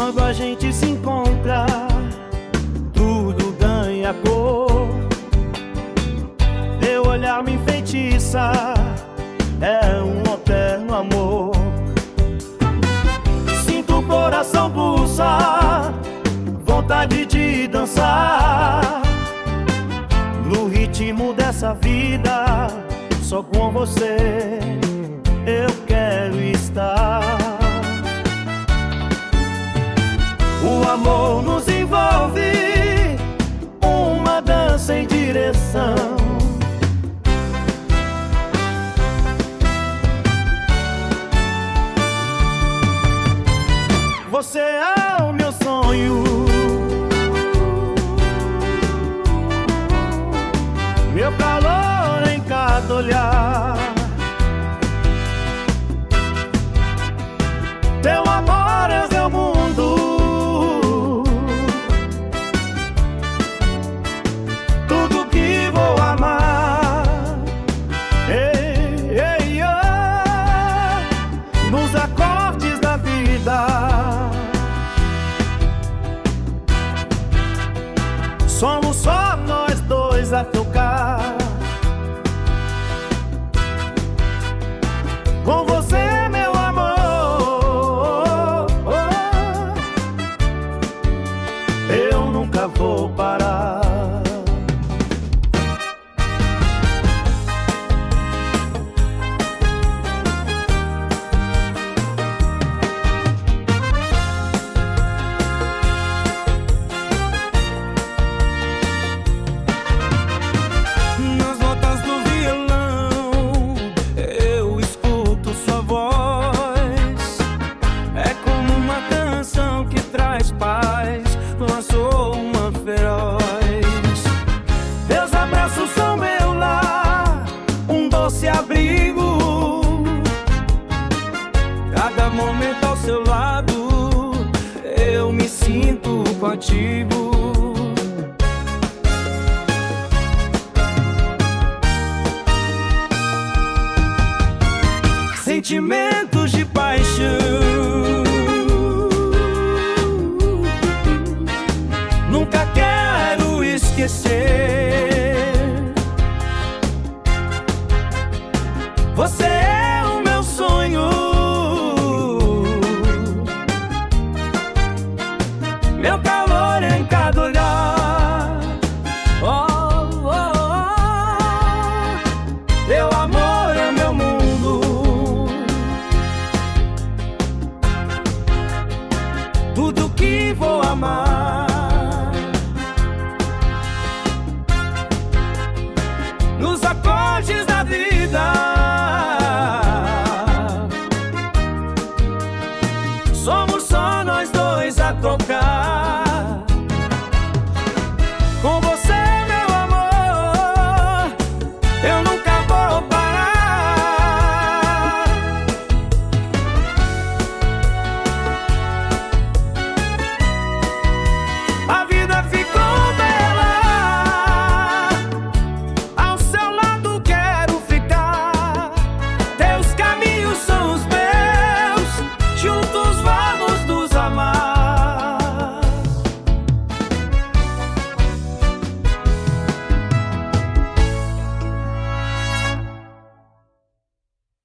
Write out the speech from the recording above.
Quando a gente se encontra, tudo ganha cor. Teu olhar me enfeitiça, é um eterno amor. Sinto o coração pulsar, vontade de dançar no ritmo dessa vida. Só com você eu quero estar. O amor nos envolve, uma dança em direção. Você é o meu sonho, meu calor em cada olhar. Teu amor é o meu mundo, tudo que vou amar. Ei, ei, oh, nos acordes da vida, somos só nós dois a tocar. Com você, meu amor, eu nunca vou parar. Nas notas do violão eu escuto sua voz. É como uma canção que traz paz, lançou uma feroz. Teus abraços são meu lar, um doce abrigo. Cada momento ao seu lado eu me sinto contigo. Sentimentos de paixão, Nunca quero esquecer. Você é o meu sonho, meu calor em cada olhar. Oh, oh, oh, teu amor é meu mundo, tudo que vou amar.